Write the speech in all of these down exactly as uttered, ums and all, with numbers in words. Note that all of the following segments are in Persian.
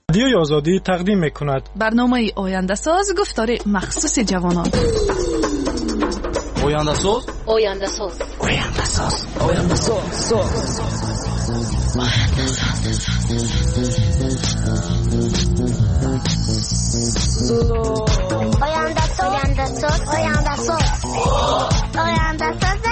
رادیوی آزادی تقدیم می‌کند برنامه آینده ساز گفتار مخصوص جوانان. آینده ساز آینده ساز آینده ساز آینده ساز آینده ساز آینده ساز آینده ساز آینده ساز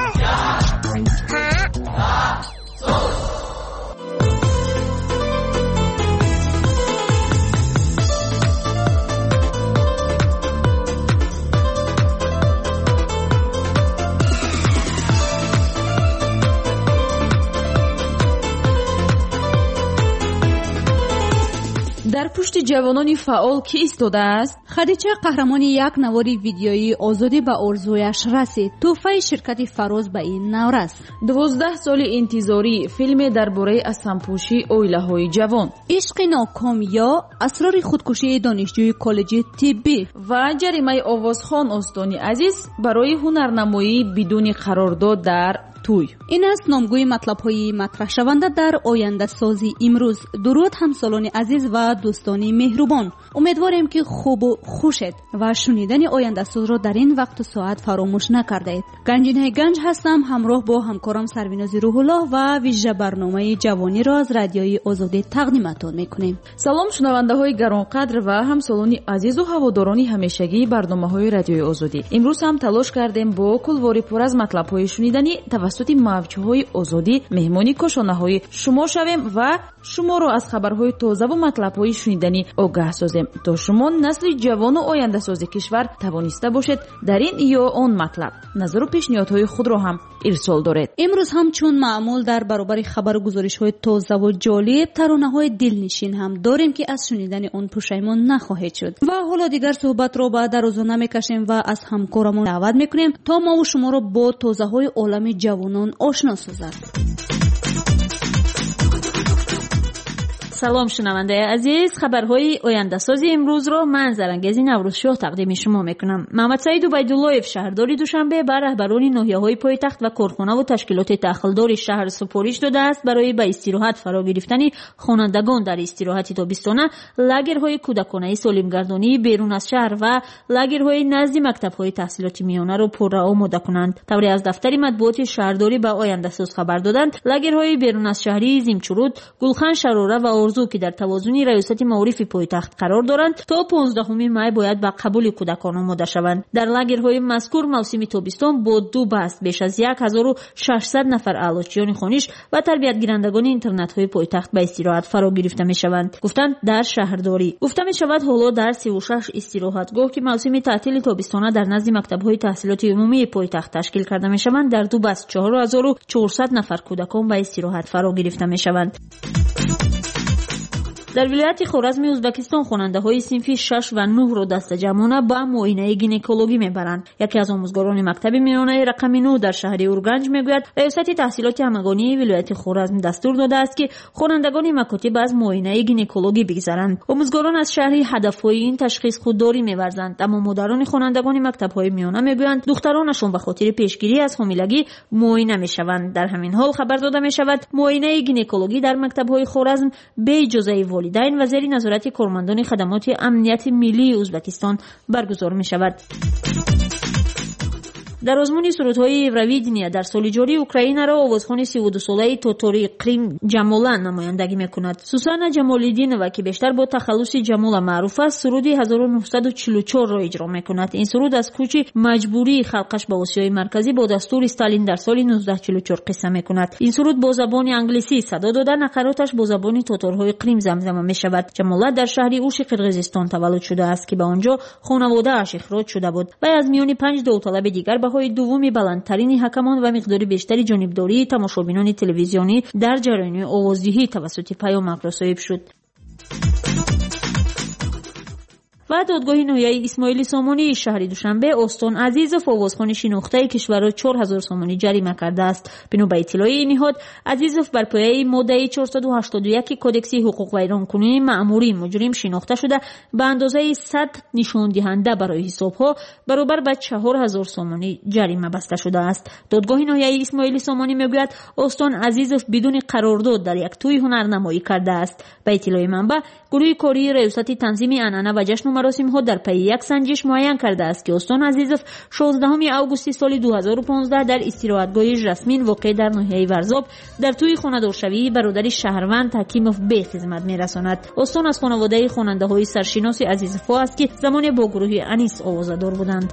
در پشت جوانان فعال کی ایستاده است؟ خدیجه قهرمان یک نواری ویدیویی آزادی به آرزویش رسید. تحفه شرکت فراز به این نورس. دوازده سال انتظاری فیلم درباره اسمپوشی اویله‌های جوان، عشق ناکام یا اسرار خودکشی دانشجوی کالج طبی و جریمه آوازخوان استانی عزیز برای هنرنمایی بدون قرارداد در توی. این است نامگوی مطلب‌های مطرح شونده در آینده سازی امروز. درود همسالان عزیز و دوستان مهربان، امیدواریم که خوب و خوشید و شنیدن آینده ساز را در این وقت و ساعت فراموش نکردید. گنجینه گنج هستم، همراه با همکارم سرویناز روح الله و ویژه برنامه جوانی را از رادیوی آزادی تقدیمتان میکنیم. سلام شنونده‌های گرانقدر و همسالان عزیز و هواداران همیشگی برنامه‌های رادیوی آزادی. امروز هم تلاش کردیم با کلواری پر از مطلب‌های شنیدنی توسط موج‌های آزادی مهمانی کاشانه‌های شما شویم و شما را از خبرهای تازه و مطلب‌های شنیدنی آگاه سازیم تا شما نسل جوان و آینده ساز کشور توانسته باشید در این یا آن مطلب نظر و پیشنهادهای خود را هم ارسال دارید. امروز هم چون معمول در برابر خبر و گزارش‌های تازه و جالب ترانه‌های دلنشین هم داریم که از شنیدن آن پشیمان نخواهید شد. و حالا دیگر صحبت را به درازا نمی‌کشیم و از همکارمون دعوت می‌کنیم تا ما و شما را با تازه‌های عالم جوانان آشنا سازد. سلام شنونده عزیز، خبرهای آینده سازی امروز را من زرنگیزی نوروزشاه تقدیم شما میکنم. محمد سعید عبیداللهیف شهرداری دوشنبه به رهبران ناحیه‌های پایتخت و کارخانه و تشکیلات داخلدار شهر سپارش داده است برای به استراحت فرا گرفتن خوانندگان در استراحت تابستانه لاگرهای کودکانه سالمگردانی بیرون از شهر و لاگرهای نزد مکتب‌های تحصیلات میانه را پر آماده کنند. طوری از دفتر مطبوعات شهرداری به آینده ساز خبر دادند لاگرهای بیرون از شهری زیمچرود، گلخان شراره و که در توازن ریاست معارف پایتخت قرار دارند تا پانزدهم می باید به قبول کودکان آماده شوند. در لاگرهای مذکور موسم تابستان با دو بست بیش از هزار و ششصد نفر اعلاچیان خوانش و تربیت گیرندگان اینترنت های پایتخت به استراحت فرا گرفته می شوند. گفتند در شهرداری گفته می شود حالا در سی و شش استراحتگاه که موسم تعطیل تابستانه در نزد مکتب های تحصیلات عمومی پایتخت تشکیل کرده می شوند در دو بست چهار هزار و چهارصد نفر کودکان به استراحت فرا گرفته می شوند. در ولایت خوارزم ازبکستان خواننده‌های صنف شش و نه را دست جمعانه به معاینه گینکولوژی میبرند. یکی از آموزگاران مکتب میانه رقم نه در شهر اورگنج میگوید ریاست تحصیلات همگانی ولایت خوارزم دستور داده است که خوانندگان مکاتب از معاینه گینکولوژی بگذرند. آموزگاران از شهر هدفهای این تشخیص خودداری می‌ورزند، اما مدیران خوانندگان مکتب‌های میانه میگویند دخترانشان به خاطر پیشگیری از حاملگی معاینه میشوند. در همین حال خبر داده میشود معاینه گینکولوژی در مکتب‌های خوارزم به اجازه والدین و زیر نظارت کارمندان خدمات امنیت ملی ازبکستان برگزار می شود. در آزمون سرودهای ایورویدنیا در سال جاری اوکراین را آوازخوان سی و دو ساله تاتاری قریم جمالا نمایندگی میکند. سوسانا جمالیدینова که بیشتر با تخلص جمالا معروف است سرود هزار و نهصد و چهل و چهار را اجرا میکند. این سرود از کوچ مجبوری خلقش به آسیای مرکزی با دستور استالین در سال نوزده چهل و چهار قصه میکند. این سرود با زبان انگلیسی صدا داده نقراتش با زبان تاتارهای قریم زمزمه میشود. جمالا در شهر اوش قرقیزستان تولد شده است که به آنجا خانواده اش اخراج شده بود و از میان پنج داوطلب دیگر های دومی بلندترین حکمان و مقدار بیشتری جانبداری تماشابینان تلویزیونی در جریان آوازدهی توسط پیامک رسانی شد. و دادگاه ناحیه اسماعیل سامانی شهر دوشنبه استان عزیزوف آوازخوان شناخته کشور را چهار هزار سامانی جریمه کرده است. بنا به اطلاع این نهاد، عزیزوف بر پایه ماده چهارصد و هشتاد و یک کدکس حقوق ویرانکنی مأموری مجرم شناخته شده به اندازه صد نشان دهنده برای حسابها برابر به چهار هزار سامانی جریمه بسته شده است. دادگاه ناحیه اسماعیل سامانی میگوید استان عزیزوف بدون قرارداد در یک توی هنرنمایی کرده است. به اطلاع منبع، گروه کاری ریاست تنظیم عنعنه و جشن و مراسم ها در پی یک سنجش معین کرده است که استان عزیزوف شانزدهم آگوست سال دو هزار و پانزده در استراحتگاه ژاسمین واقع در ناحیه ورزاب در توی خانه‌دارشوی برادر شهروند حکیموف به خدمت میرساند. استان از خانواده خواننده های سرشناس عزیزوف است که زمان با گروه انیس آوازدار بودند.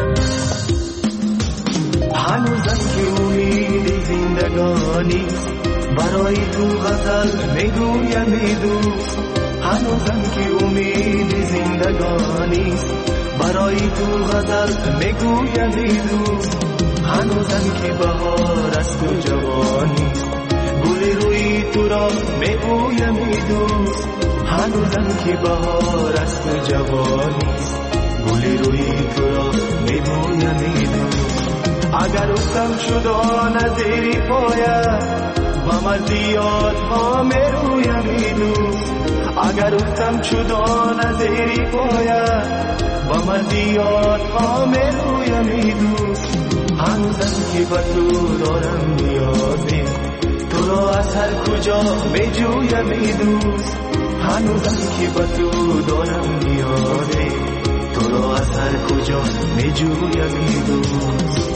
هنوزم که امید زندگانی برای تو غزل میگویم دوست، هنوزم که امید زندگانی برای تو غزل میگویم دوست، هنوزم که بهار از تو جوانی گل روی تو را میگویم دوست، هنوزم که بهار از تو جوانی گل روی تو را میگویم دوست. اگر افتم شد آن زیر پایت و مزیات ها میرویم دوست، اگر افتم شد آن زیر پایت و مزیات ها میرویم دوست، هنوزم که به تو دارم نیازی تو را از هر کجا میجویم دوست، هنوزم که به تو دارم نیازی تو را از هر کجا میجویم دوست.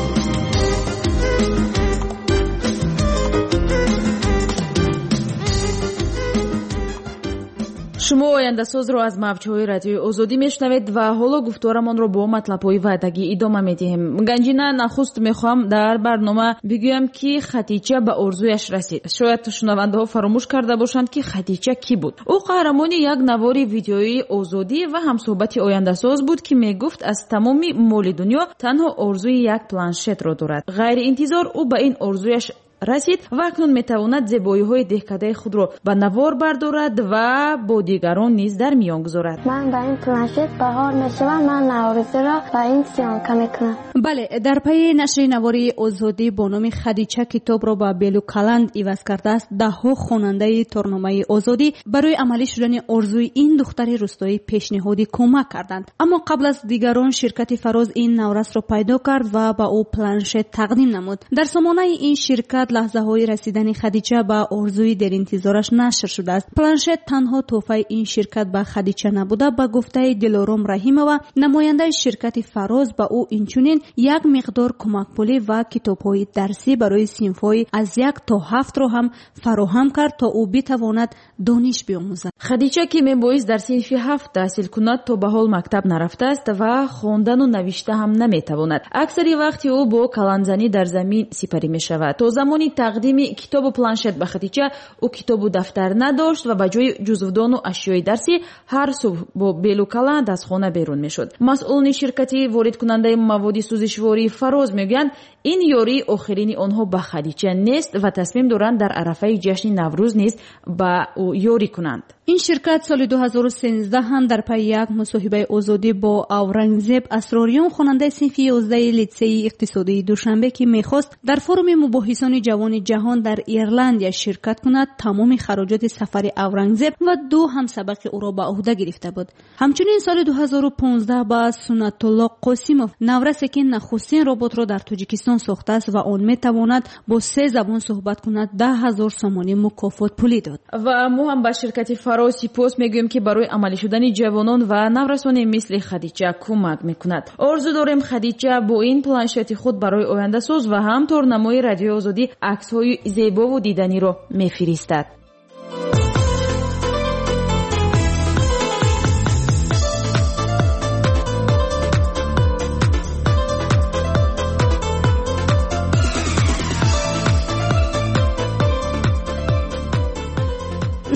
شما آینده ساز رو از موج‌های رادیوی آزادی میشنوید و حالا گفتارمون رو با مطلب‌های وعدگی ادامه میدیم. گنجینه نخست میخوام در برنامه بگویم که خدیجه به آرزویش رسید. شاید تو شنونده ها فراموش کرده باشند که خدیجه کی بود. او قهرمان یک نوار ویدیویی آزادی و همصحبت آینده ساز بود که میگفت از تمام مال دنیا تنها آرزوی یک پلنشت را دارد. غیر انتظار او به این آرزویش رسید و اکنون میتواند زیبایی‌های دهکده خود را به نوار بردارد و با دیگران نیز در میان گذارد. من با این پلنشت بهار میشوم، من نوارزی را با این سیانکه میکنم. بله، در پی نشر نواری آزادی با نام خدیجه کتاب را با بیلو کلند عوض کرده است. ده ها خواننده تورنمه آزادی برای عملی شدن آرزوی این دختر روستایی پیشنهادی کمک کردند، اما قبل از دیگران شرکت فراز این نورس را پیدا کرد و با او پلنشت تقدیم نمود. در سامانه این شرکت لحظه های رسیدن خدیجه به آرزوی در انتظارش نشر شده است. پلنشت تنها تحفه این شرکت به خدیجه نبوده. به گفته دلارام رحیمова نماینده شرکت فراز به او اینچنین یک مقدار کمک پولی و کتاب‌های درسی برای صنف‌های از یک تا هفت را هم فراهم کرد تا او بتواند دانش بیاموزد. خدیجه که میبایست در صنف هفت تحصیل کند تا به حال مکتب نرفته است و خواندن و نوشته هم نمیتواند. اکثری وقتی او با کلانزنی در زمین سپری میشود. تا زمانی تقدیم کتاب و پلنشت به خدیجه او کتاب و دفتر نداشت و به جای جزودان و اشیای درسی هر صبح با بیلو کلند از خانه بیرون میشد. مسئولین شرکتی وارد کننده مواد سوزشواری فراز میگویند این یاری آخرین آنها به خدیجه نیست و تصمیم دارند در عرفه جشن نوروز نیز به او یاری کنند. این شرکت سال دو هزار و سیزده هم در پی یک مصاحبه آزادی با اورنگزیب اسراریان خواننده صنف یازده لیسه اقتصادی دوشنبه که میخواست در فروم مباحثان جوان جهان در ایرلند شرکت کند تمام خراجات سفر اورنگزیب و دو همسبق او را به عهده گرفته بود. همچنین سال دو هزار و پانزده با سنت الله قاسموف نورسی که نخستین ربات را در تاجیکستان ساخته است و آن میتواند با سه زبان صحبت کند ده هزار سامانی مکافات پولی داد. و ما هم با شرکت فراز سپاس میگویم که برای عملی شدن جوانان و نورسان مثل خدیجه کمک میکند. آرزو داریم خدیجه با این پلنشت خود برای آینده ساز و هم تورنمای رادیو آزادی عکس‌های زیبا و دیدنی را میفرستد. شما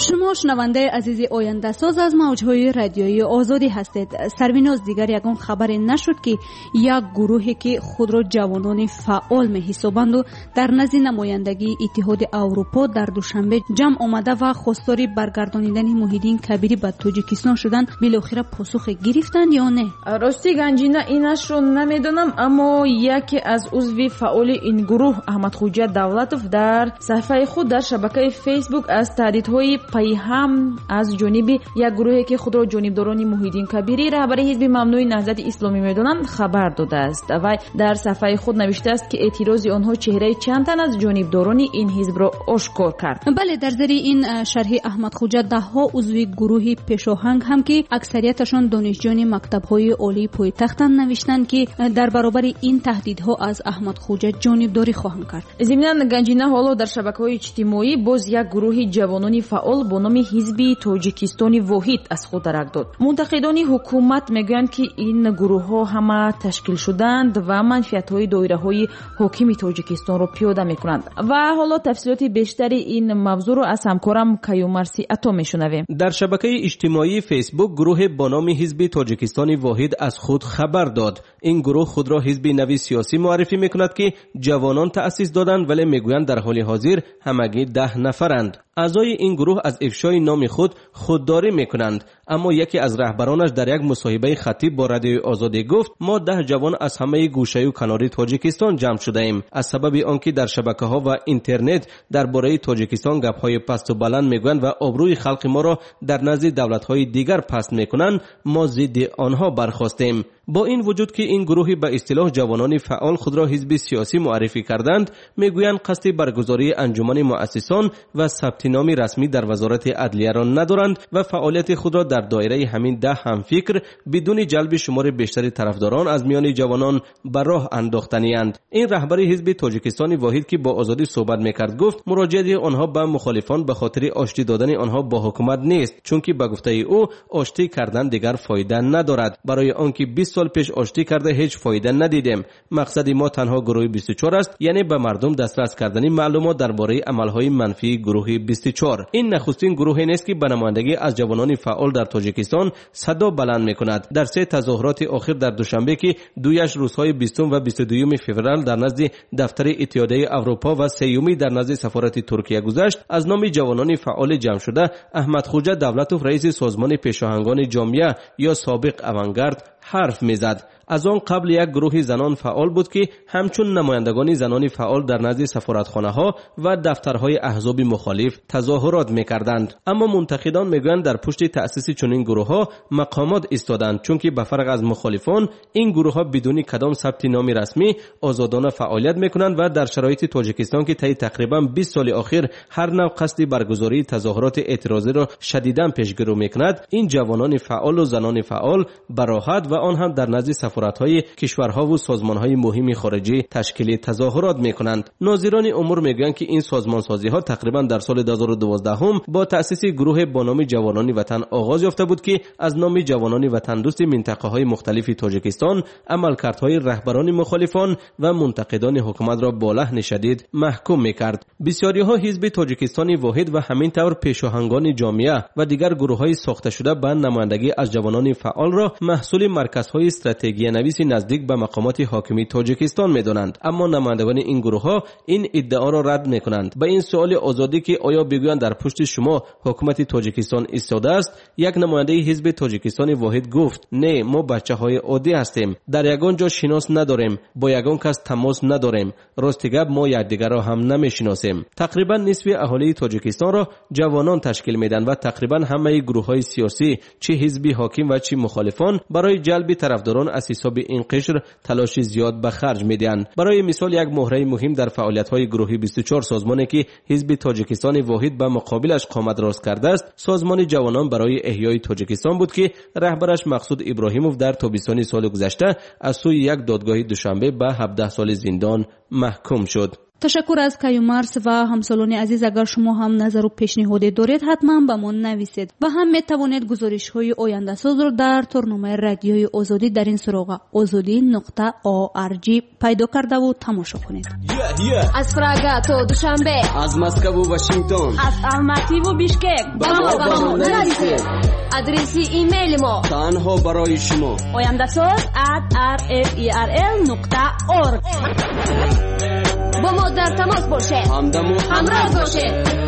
شنونده عزیز آینده ساز از موجهای رادیویی آزادی هستید. سرویناز دیگر یگان خبری نشد که یک گروهی که خود را جوانان فعال می‌حسابند و در نزد نمایندگی اتحاد اروپا در دوشنبه جمع آمده و خواستار برگردانیدن موحدین کبیری به تاجیکستان شدند، بالاخره پاسخ گرفتند یا نه؟ راستی گنجینه اینش رو نمیدونم، اما یکی از عضو فعال این گروه احمد خوجه دولتوف در صفحه خود در شبکه فیسبوک از تهدیدهای پیهم از جانب یک گروهی که خود را جانبداران موحدین کبیری رهبر حزب ممنوع نهضت اسلامی میدانند خبر داده است و در صفحه خود نوشته است که اعتراض آنها چهره چند تن از جانبداران این حزب را آشکار کرد. بله، در زیر این شرح احمد خوجه ده ها عضو گروه پیشاهنگ هم که اکثریتشان دانشجویان مکتب‌های عالی پایتختند نوشتند که در برابر این تهدیدها از احمد خوجه جانبداری خواهند کرد. ضمناً گنجینه حالا در شبکه‌های اجتماعی باز یک گروه جوانان فعال با نام حزب تاجیکستان واحد از خود درک داد. منتقدان حکومت میگویند که این گروه‌ها همه تشکیل شدند و منفعت‌های دایره‌های حاکم تاجیکستان را پیاده می‌کنند. و حالا تفصیلات بیشتری این موضوع را از همکارم کیومرسی عطا می‌شنویم. در شبکه اجتماعی فیسبوک گروه با نام حزب تاجیکستان واحد از خود خبر داد. این گروه خود را حزب نوی سیاسی معرفی می‌کند که جوانان تأسیس دادند، ولی میگویند در حال حاضر همگی ده نفرند. اعضای این گروه از افشای نام خود خودداری میکنند، اما یکی از رهبرانش در یک مصاحبه خطی با رادیوی آزادی گفت ما ده جوان از همه گوشه و کنار تاجیکستان جمع شده ایم. از سبب آنکه در شبکه‌ها و اینترنت درباره تاجیکستان گپ‌های پست و بلند میگویند و آبروی خلق ما را در نزد دولت‌های دیگر پست میکنند، ما ضد آنها برخاستیم. با این وجود که این گروهی به اصطلاح جوانان فعال خود را حزب سیاسی معرفی کردند، میگویند قصد برگزاری انجمن مؤسسان و ثبت نام رسمی در وزارت عدلیه را ندارند و فعالیت خود را در دایره همین ده همفکر بدون جلب شمار بیشتر طرفداران از میان جوانان به راه انداختنی‌اند. این رهبر حزب تاجیکستان واحد که با آزادی صحبت میکرد گفت مراجعه آنها به مخالفان به خاطر آشتی دادن آنها با حکومت نیست، چون که به گفته او آشتی کردن دیگر فایده ندارد. برای آنکه بیست سال پیش آشتی کرده هیچ فایده ندیدیم. مقصد ما تنها گروه بیست و چهار است، یعنی به مردم دسترس کردن معلومات درباره عملهای منفی گروه بیست و چهار. این نخستین گروهی نیست که به نمایندگی از جوانان فعال در تاجیکستان صدا بلند میکند. در سه تظاهرات آخر در دوشنبه که دویش روزهای بیستم و بیست و دوم فوریه در نزد دفتر اتحادیه اروپا و سیومی در نزد سفارت ترکیه گذشت، از نام جوانان فعال جمع شده احمد خوجه دولتوف رئیس سازمان پیشاهنگان جامعه یا سابق اوانگارد حرف میزد. از آن قبل یک گروه زنان فعال بود که همچون نمایندگان زنان فعال در نزد سفارتخانه‌ها و دفترهای احزاب مخالف تظاهرات می‌کردند. اما منتقدان میگویند در پشت تأسیس چنین گروه‌ها مقامات ایستادند، چون که به فرق از مخالفان این گروه‌ها بدون کدام ثبت نام رسمی آزادانه فعالیت می‌کنند و در شرایط تاجیکستان که طی تقریباً بیست سال اخیر هر نوع قصد برگزاری تظاهرات اعتراضی را شدیداً پیشگیری می‌کند، این جوانان فعال و زنان فعال به راحت و آن هم در نزد سفارت‌های کشورها و سازمان‌های مهم خارجی تشکیل تظاهرات می‌کنند. ناظران امور میگویند که این سازمانسازی‌ها تقریباً در سال دو هزار و دوازده هم با تأسیس گروه با نام جوانان وطن آغاز یافته بود که از نام جوانان وطن دوست منطقه‌های مختلف تاجیکستان عملکردهای رهبران مخالفان و منتقدان حکومت را با لحن شدید محکوم می‌کرد. بسیاری‌ها حزب تاجیکستان واحد و همین طور پیشاهنگان جامعه و دیگر گروه‌های ساخته شده به نمایندگی از جوانان فعال را محصول مرکزهای استراتژی نویس نزدیک به مقامات حاکمی تاجیکستان می‌دانند. اما نمایندگان این گروه‌ها این ادعا را رد می‌کنند. به این سوال آزادی که آیا بگویند در پشت شما حکومت تاجیکستان ایستاده است، یک نماینده حزب تاجیکستان واحد گفت نه، ما بچه‌های عادی هستیم، در یگان جا شناس نداریم، با یگان کس تماس نداریم، راستگب ما یکدیگر را هم نمی‌شناسیم. تقریبا نصف اهالی تاجیکستان را جوانان تشکیل میدن و تقریبا همه گروه‌های سیاسی چه حزبی حاکم و چه مخالفان برای جلب طرفداران از حساب این قشر تلاش زیاد به خرج میدهند. برای مثال یک مهره مهم در فعالیت‌های گروه بیست و چهار سازمانی که حزب تاجیکستان واحد به مقابلش قامت راست کرده است، سازمان جوانان برای احیای تاجیکستان بود که رهبرش مقصود ابراهیموف در تابستان سال گذشته از سوی یک دادگاه دوشنبه به هفده سال زندان محکوم شد. تشکر از کیومرث و همسالان عزیز. اگر شما هم نظر و پیشنهادی دارید حتما به ما نویسید و هم میتوانید گزارش های آینده ساز رو در تورنمه رادیوی آزادی در این سراغ آزادی نقطه او ار جی پیدا کرده و تماشا کنید. از پراگ تا دوشنبه، از مسکو و واشنگتن، از الماتی و بیشکک با ما با ما نویسید. آدرسی ایمیل ما تنها برای شما آینده ساز ات آر اف ای آر ال نقطه اورگ. با ما در تماس باشید، همدم و همراه باشید.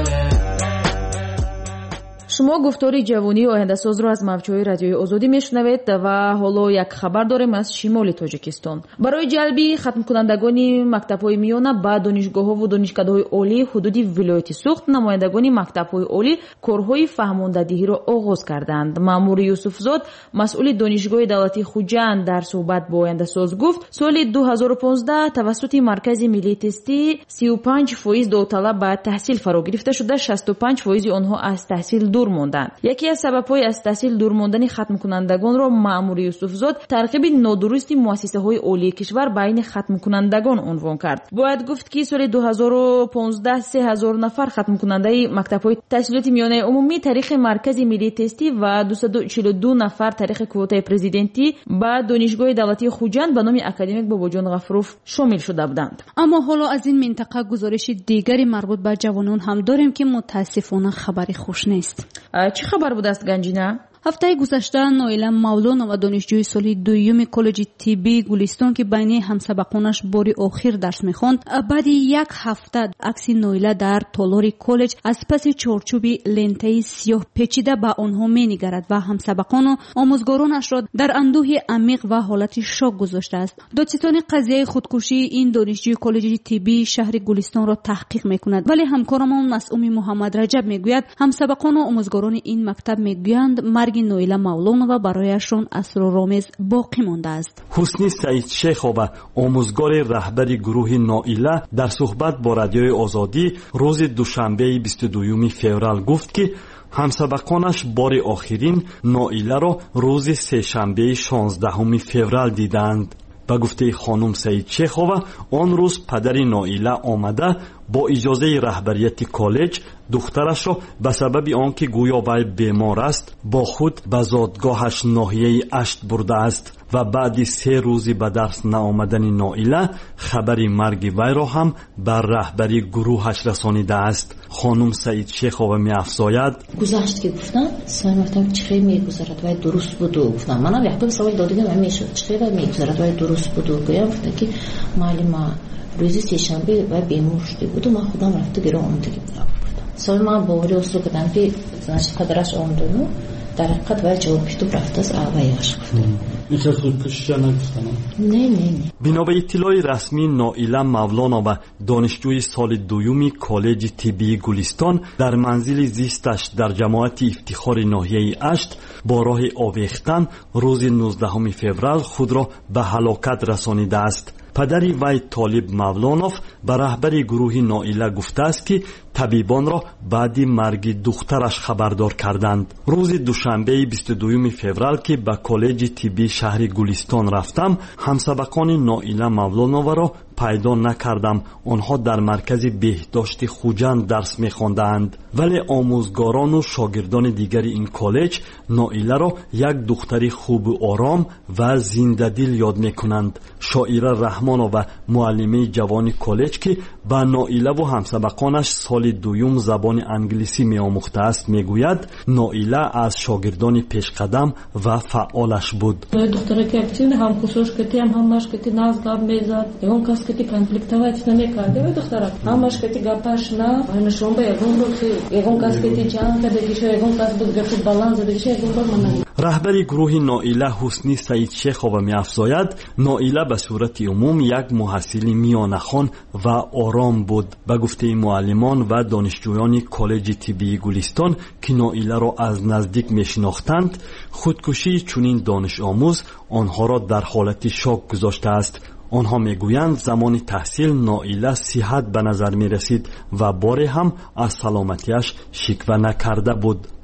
شما گفتاری جوانی آینده ساز رو از موجهای رادیوی آزادی میشنوید و حالا یک خبر داریم از شمال تاجیکستان. برای جلبی ختم کنندگان مکتب‌های میانه با دانشگاه‌ها و دانشکده‌های عالی حدودی ولایت سوخت، نمایندگان مکتب‌های عالی کارهای فهماندهی را آغاز کردند. مأمور یوسفزاد مسئول دانشگاه دولتی خوجند در صحبت با آینده ساز گفت سال دو هزار و پانزده توسط مرکز ملی تستی سی و پنج فیصد داوطلب به تحصیل فرا گرفته شده، شصت و پنج فیصد آنها از تحصیل دور موندند. یکی از سبب‌های از تحصیل دور ماندن ختم کنندگان را مأمور یوسفزاد ترغیب نادرست مؤسسه‌های عالی کشور بین ختم کنندگان عنوان کرد. باید گفت که سال دو هزار و پانزده سه هزار نفر ختم کننده مکتب‌های تحصیلات میانه عمومی طریق مرکز ملی تستی و دویست و چهل و دو نفر طریق کوتای پرزیدنتی با دانشگاه دولتی خوجند به نام اکادمیک باباجان غفروف شامل شده بودند. اما حالا از این منطقه گزارش دیگری مربوط به جوانان هم داریم که متاسفانه خبری خوش نیست. چه خبر بود است گنجینه؟ هفته گذشته نایله مولانا و دانشجوی سال دوم کالج طبی گلستان که بین همسبقانش بار آخر درس می‌خواند، بعد یک هفته عکس نایله در تالار کالج از پس چارچوب لنته سیاه پیچیده به آنها می‌نگرد و همسبقان و آموزگارانش را در اندوه عمیق و حالت شوک گذاشته است. دادستان قضیه خودکشی این دانشجوی کالج طبی شهر گلستان را تحقیق می‌کند، ولی همکارمان مسئول محمد رجب می‌گوید همسبقان و آموزگاران این مکتب می‌گویند مرگ نایله مولانا و برایشان اسرارآمیز باقی مانده است. حسنی سعید شیخova آموزگار رهبر گروه نایله در صحبت با رادیوی آزادی روز دوشنبه بیست و دوم فوریه گفت که همسبقانش بار آخرین نایله را روز سه‌شنبه شانزدهم فوریه دیدند. با گفته خانم سعید شیخova آن روز پدر نایله آمده با اجازه رهبریت کالج دخترش را به سبب آنکه گویا وی بیمار است با خود به زادگاهش ناحیه اشت برده است و بعد سه روزی به درس نآمدن نایله خبر مرگ وی را هم بر رهبری گروهش رسانیده است. خانم سعید شیخova می‌افزاید گذشت که گفتم سوال گفتم چه خیلی میگذرد و درست بود و گفتم منم یک دو سوال دادیدم و میشد چه خیلی میگذرد و درست بود و گفتم گفت که معلم روزی سه‌شنبه و بیمار شده بود و من خودم رفته گرام آمدگی بودم. سوال من باوری اصول کردم که زنش قدرش آمدونو در حقیقت باید جواب کتاب رفته از آوایش گفتم. این خیلی خود کشیده نگفتم؟ نه نه نه. بنا به اطلاع رسمی نایله مولانا و دانشجوی سال دوم کالج طبی گلستان در منزل زیستش در جماعت افتخار ناحیه اشت با راه آویختن روز نوزدهم فوریه خود را به هلاکت رسانیده است. پدری وی طالب مولانوف به رهبر گروه نایله گفته است که طبیبان را بعد مرگ دخترش خبردار کردند. روز دوشنبه بیست و دوم فوریه که به کالج طبی شهر گلستان رفتم همسبقان نایله مولانوف را پیدا نکردم. آنها در مرکز بهداشت خوجند درس می‌خواندند، ولی آموزگاران و شاگردان دیگر این کالج نایله را یک دختری خوب و آرام و زنده‌دل یاد می‌کنند. شاعره رحمانو و معلمه جوان کالج که با نایله و همسبقانش سال دوم زبان انگلیسی می‌آموخته است میگوید نایله از شاگردان پیشقدم و فعالش بود. دختره که اکتیو هم کوشش کردی هم همش کردی ناز گاب میزد اون کس که کنفلیکتوات نمی‌کرده و دختره همش کردی گپاش نه و نشون به اون رو که اون کس که جان کرده که اون کس بود گفت بالانس دیگه اون رو من رهبر گروه نایله حسنی سعید شیخova می‌افزاید نایله به صورت عموم یک محصل میانه‌خوان و آرام بود. به گفته معلمان و دانشجویان کالج طبی گلستان که نایله را از نزدیک می‌شناختند خودکشی چنین دانش آموز آنها را در حالت شوک گذاشته است. آنها میگویند زمان تحصیل نایله صحت به نظر می رسید و باری هم از سلامتیش شکوه نکرده بود.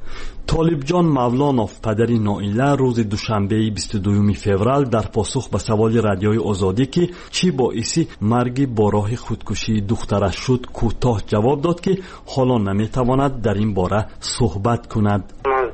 طالبجان مولانوف پدری نائله روز دوشنبه بیست و دوم فوریه در پاسخ به سوال رادیوی آزادی که چی باعث مرگ با راه خودکشی دخترش شد کوتاه جواب داد که حالا نمیتواند در این باره صحبت کند.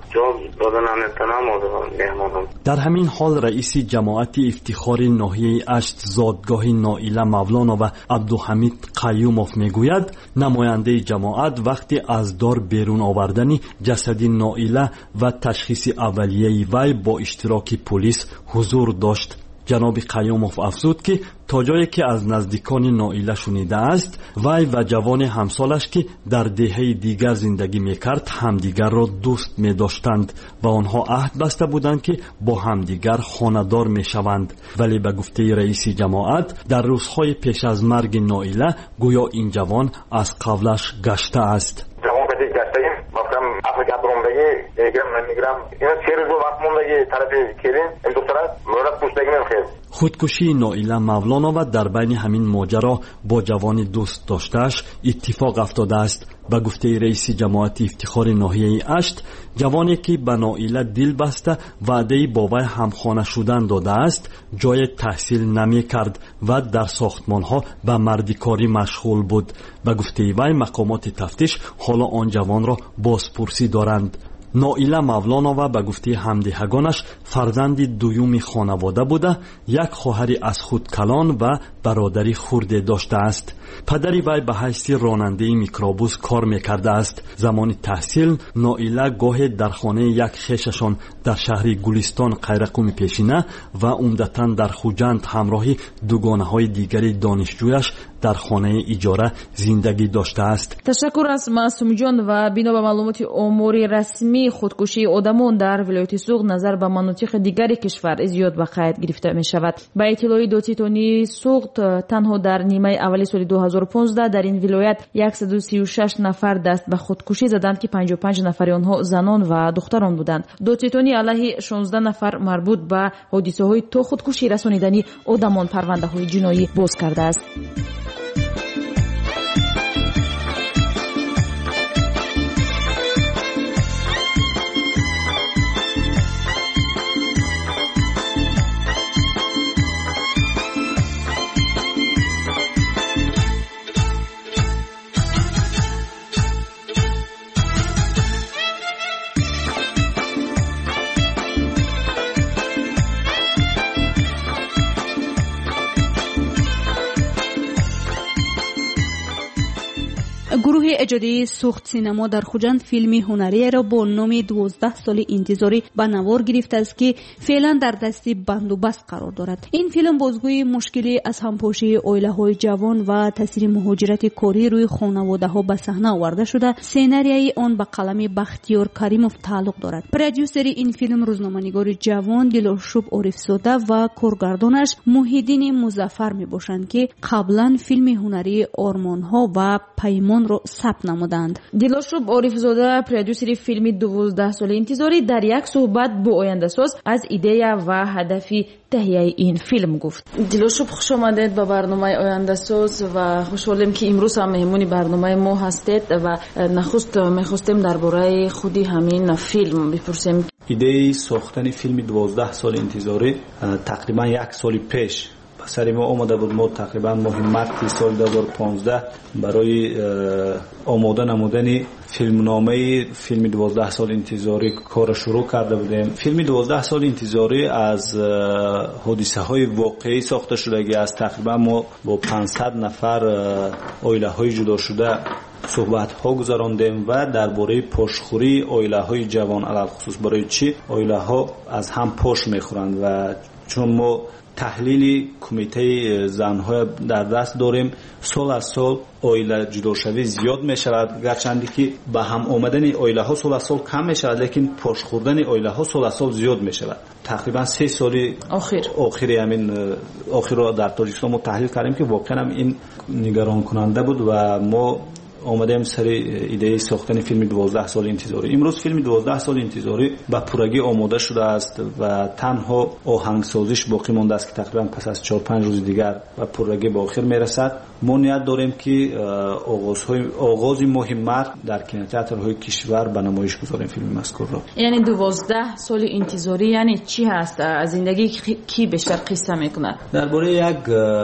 در همین حال رئیس جماعت افتخار ناحیه اشت زادگاه نائله مولانو و عبدالحمید قیوموف میگوید نماینده جماعت وقتی از دار بیرون آوردن جسد نائله و تشخیص اولیه وی با اشتراک پلیس حضور داشت. جناب قیوموف افزود که تا جایی که از نزدیکان نائله شنیده است وی و جوان همسالش که در دهه دیگر زندگی میکرد همدیگر را دوست میداشتند و آنها عهد بسته بودند که با همدیگر خانه‌دار میشوند، ولی به گفته رئیس جماعت در روزهای پیش از مرگ نائله گویا این جوان از قبلش گشته است. خودکشی نائله مولانو در بین همین ماجرا با جوان دوست داشته‌اش اتفاق افتاده است. به گفته رئیس جماعت افتخار ناحیه اشت جوانی که به نائله دل بسته وعده با وی همخانه شدن داده است جای تحصیل نمی کرد و در ساختمان ها به مردکاری مشغول بود. به گفته وی مقامات تفتیش حالا آن جوان را بازپرسی دارند. نائله مولانو به گفته همدهگانش فرزند دوم خانواده بوده، یک خواهری از خود کلان و برادری خرده داشته است. پدری وی به حیث راننده میکروبوس کار میکرده است. زمان تحصیل نائله گاهی در خانه یک خویششان در شهر گلستان قیرقوم پیشینه و عمدتاً در خوجند همراه دوگانه های دیگری دانشجویش در خانه اجاره زندگی داشته است. تشکر از معصوم جان و بنا به معلومات امور رسمی خودکشی آدمان در ولایت سوغد نظر به مناطق دیگری کشور زیاد به قید گرفته می شود. با اطلاع دادستانی سوغد تنها در نیمه اولی سال دو هزار و پانزده در این ولایت صد و سی و شش نفر دست به خودکشی زدند که پنجاه و پنج نفر آنها زنان و دختران بودند. دادستانی علیه شانزده نفر مربوط به حادثه های تو خودکشی رسانیدنی آدمان پرونده های جنایی باز کرده است. گروه اجاری سوخت سینما در خوجند فیلمی هنری را با نام دوازده سال انتظاری به نوار گرفته است که فعلا در دست بندوبست قرار دارد. این فیلم بازگوی مشکلی از همپاشی عائله‌های جوان و تاثیر مهاجرت کاری روی خانواده‌ها به صحنه آورده شده. سناریوی آن به قلم بختیار کریموف تعلق دارد. پرودیوسر این فیلم روزنامه‌نگار جوان دلارشوب عارف‌زاده و کارگردانش محیدین مظفر میباشند که قبلا فیلم هنری آرمان‌ها و پیمان را ثبت نمودند. دلارشوب عارف‌زاده پرودیوسر فیلم دوازده سال انتظاری در یک صحبت با آینده ساز از ایده و هدف تهیه این فیلم گفت. دلارشوب خوش آمدید به برنامه آینده ساز و خوشحالیم که امروز هم مهمون برنامه ما هستید و نخست می‌خواستیم درباره خودی همین فیلم بپرسیم. ایده ساختن فیلم دوازده سال انتظاری تقریبا یک سال پیش سر ما آمده بود. ما تقریبا ماه مارس سال دو هزار و پانزده برای آماده نمودن فیلمنامه فیلم دوازده سال انتظاری کار شروع کرده بودیم. فیلم دوازده سال انتظاری از حادثه های واقعی ساخته شده. از تقریبا ما با پانصد نفر عائله های جدا شده صحبت ها گذراندیم و درباره پاشخوری عائله های جوان، علل خصوص برای چی عائله ها از هم پاش میخورند و چون ما تحلیل کمیته زن‌ها در دست داریم، سال از سال عائله جداشوی زیاد می شود، گرچند که به هم آمدن عائله ها سال از سال کم می شود، لیکن پاش خوردن عائله ها سال از سال زیاد می شود. تقریبا سه سال آخر آخری همین آخر را در تاجیکستان ما تحلیل کردیم که واقعا هم این نگران کننده بود و ما آمدیم سر ایده ساختن فیلم دوازده سال انتظاری. امروز فیلم دوازده سال انتظاری به پورگی آماده شده است و تنها آهنگسازیش باقی مانده است که تقریبا پس از چهار پنج روز دیگر به پورگی به آخر میرسد. ما نیت داریم که آغازهای آغاز ماه مارس در کینوتئاترهای کشور به نمایش گذاریم فیلم مذکور را. یعنی دوازده سال انتظاری یعنی چی هست؟ از زندگی کی بیشتر قصه میکنه؟ درباره یک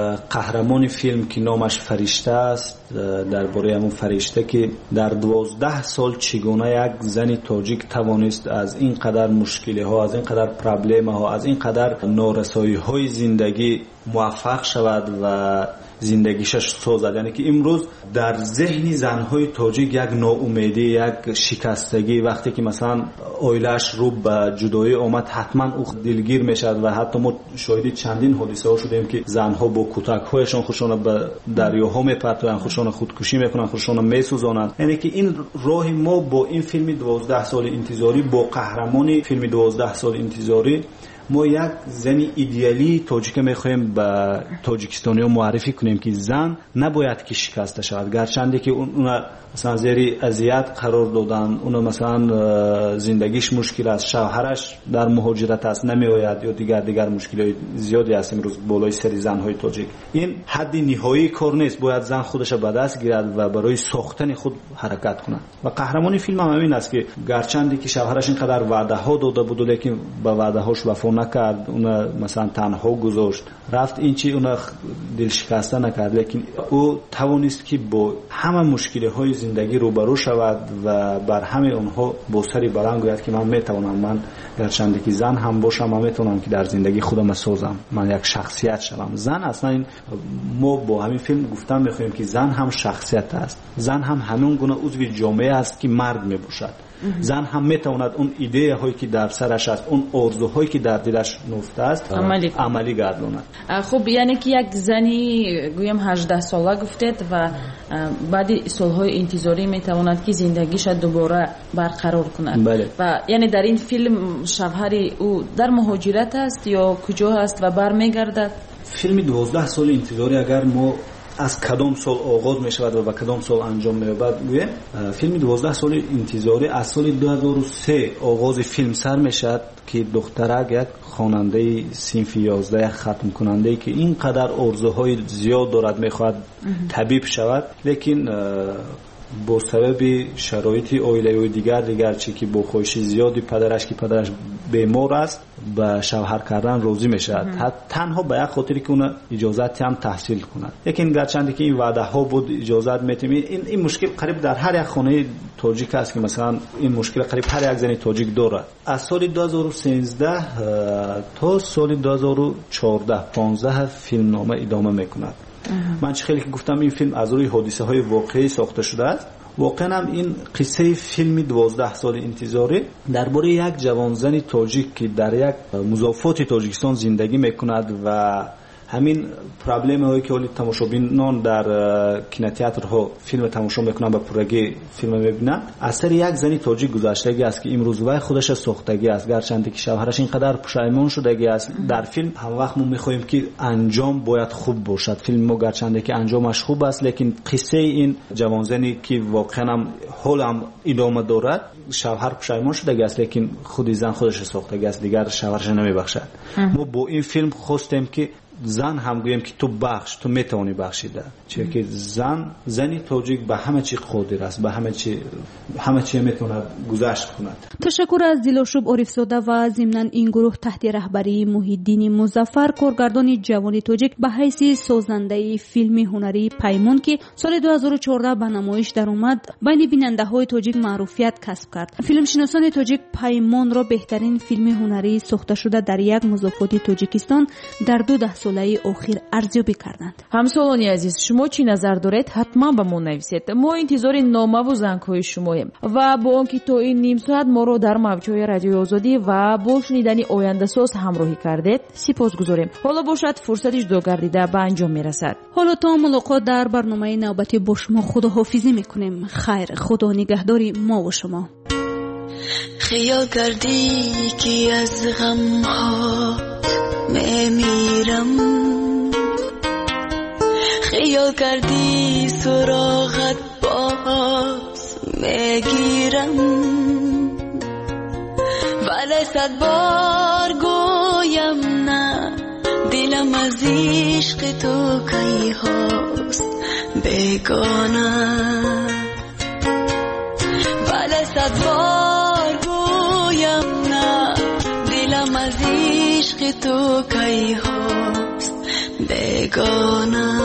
قهرمان فیلم که نامش فرشته است، درباره همون فرشته که در دوازده سال چگونه یک زن تاجیک توانست از این قدر مشکلی ها، از این قدر پرابلم ها، از این قدر نارسایی های زندگی موفق شود و زندگیشش سازد. یعنی که امروز در ذهن زنهای تاجیک یک ناامیدی، یک شکستگی، وقتی که مثلا اویلش رو به جدایی آمد حتما او دلگیر میشد و حتی ما شاهد چندین حادثه ها شدیم که زنها با کتک هایشان خودشان به دریاها میپرتند، خودشان خودکشی میکنند، خودشان میسوزانند. یعنی که این راه ما با این فیلم دوازده سال انتظاری، با قهرمان فیلم دوازده سال انتظاری، ما یک زن ایدئالی تاجیک میخوایم به تاجیکستانی ها معرفی کنیم که زن نباید که شکسته شود، گرچنده که اون مثلا زیر اذیت قرار دادن، اون مثلا زندگیش مشکل است، شوهرش در مهاجرت است نمی آید یا دیگر دیگر مشکلات زیادی است امروز بالای سر زنهای تاجیک. این حد نهایی کار نیست، باید زن خودش به دست گیرد و برای ساختن خود حرکت کند. و قهرمان فیلم هم همین است که گرچنده که شوهرش اینقدر وعده ها داده بود لیکن به وعده هاش وفا نکرد، اون مثلا تنها گذاشت، رفت این چی اون دل شکسته نکرد، لیکن او توانست که با همه مشکل های زندگی روبرو شود و بر همه اونها با سری بلند گوید که من میتونم، من گرچنده که زن هم باشم، من میتونم که در زندگی خودم سازم، من یک شخصیت شوم. زن اصلا این ما با همین فیلم گفتن میخوایم که زن هم شخصیت است، زن هم همون گونه عضو جامعه است که مرد میباشد. زن هم میتواند اون ایده هایی که در سرش است، اون آرزوهایی که در دلش نفته است عملی, عملی گرداند. خب یعنی که یک زنی گویم هجده ساله گفتید و بعد سالهای انتظاری میتواند که زندگیش دوباره برقرار کند. بله. و یعنی در این فیلم شوهری او در مهاجرت است یا کجا است و برمیگردد؟ فیلم دوازده سال انتظاری اگر ما از کدام سال آغاز می شود و به کدام سال انجام می یابد گویم، فیلم دوازده سال انتظاری از سال دو هزار و سه آغاز فیلم سر می شود که دخترک یک خواننده صنف یازده، ختم کننده که اینقدر آرزوهای زیاد دارد میخواهد طبیب شود، لیکن با سبب شرایط عائله و دیگر دیگر چی که با خواهش زیادی پدرش که پدرش بیمار است به شوهر کردن راضی میشد، تنها به یک خاطری که اون اجازت هم تحصیل کند. لیکن گرچند که این وعده ها بود اجازت میتیم، این این مشکل قریب در هر یک خانه تاجیک است که مثلا این مشکل قریب هر یک زن تاجیک دارد. از سال دو هزار و سیزده تا سال دو هزار و چهارده پانزده فیلم نامه ادامه میکند. من چه خیلی که گفتم این فیلم از روی حادثه های واقعی ساخته شده است. واقعا هم این قصه فیلم دوازده سال انتظاری درباره یک جوانزن تاجیک که در یک مضافات تاجیکستان زندگی میکند و همین پرابلم هایی که ولی تماشابینان در کینوتئاترها فیلم تماشا میکنن، به پورگی فیلم میبینن، اثر یک زنی تاجیک گذشتگی است که امروز وای خودش ساختگی است، گرچند که شوهرش اینقدر پشیمان شدگی است. در فیلم هم وقت ما میخوایم که انجام باید خوب باشد، فیلم ما گرچند که انجامش خوب است لیکن قصه این جوانزنی که واقعا هم حال هم ادامه دارد، شوهر پشیمان شدگی است لیکن خود زن خودش ساختگی است، دیگر شوهرش نمیبخشد. ما با این فیلم خواستیم که زن هم گویم که تو بخش، تو میتونی بخشیده، چون که زن زنی تاجیک به همه چی قادر است، به همه چی همه چی میتونه گذشت کند. تشکر از دیلاشوب عارفزاده و ضمن این گروه تحت رهبری محیدین مظفر، کارگردان جوان تاجیک به حیث سازنده فیلم هنری پیمان که سال دو هزار و چهارده به نمایش در اومد بین بیننده های تاجیک معروفیت کسب کرد. فیلم شناسان تاجیک پیمان را بهترین فیلم هنری ساخته شده در یک مضافات تاجیکستان در دو ده ساله اخیر ارزیابی کردند. همسالانی عزیز، شما چی نظر دارید؟ حتما به ما نویسید. ما انتظار نامه و زنگ‌های شماییم و با آنکه تا این نیم ساعت ما رو در موجهای رادیو آزادی و با شنیدن آینده ساز همراهی کردید سپاسگزاریم. حالا باشد فرصتش دو گردیده به انجام میرسد. حالا تا ملاقات در برنامه نوبتی با شما خداحافظی میکنیم. خیر، خدا نگهداری ما و شما. خیال کردی که از غم ها میمیرم، خیال کردی سراغت با میگیرم ولی صد بار گویم نه دلم از عشق تو کی هاست بیگانه ولی صد بار گویم نه دلم از عشق تو کی هاست بیگانه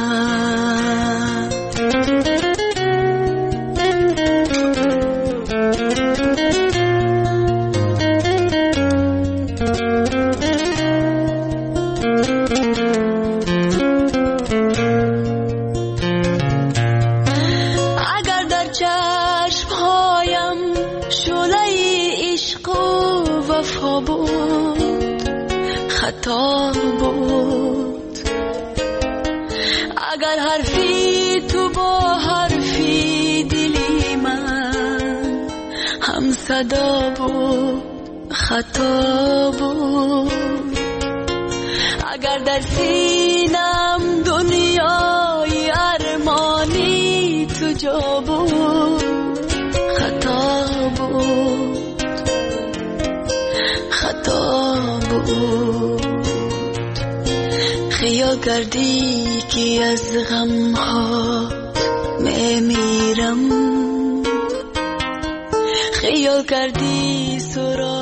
خطا بود اگر حرفی تو با حرفی دلی من هم صدا بود خطا بود اگر در سینم دنیای ارمانی تو جا بود خطا بود خطا بود خیال کردی که از غم ها میمیرم خیال کردی سرا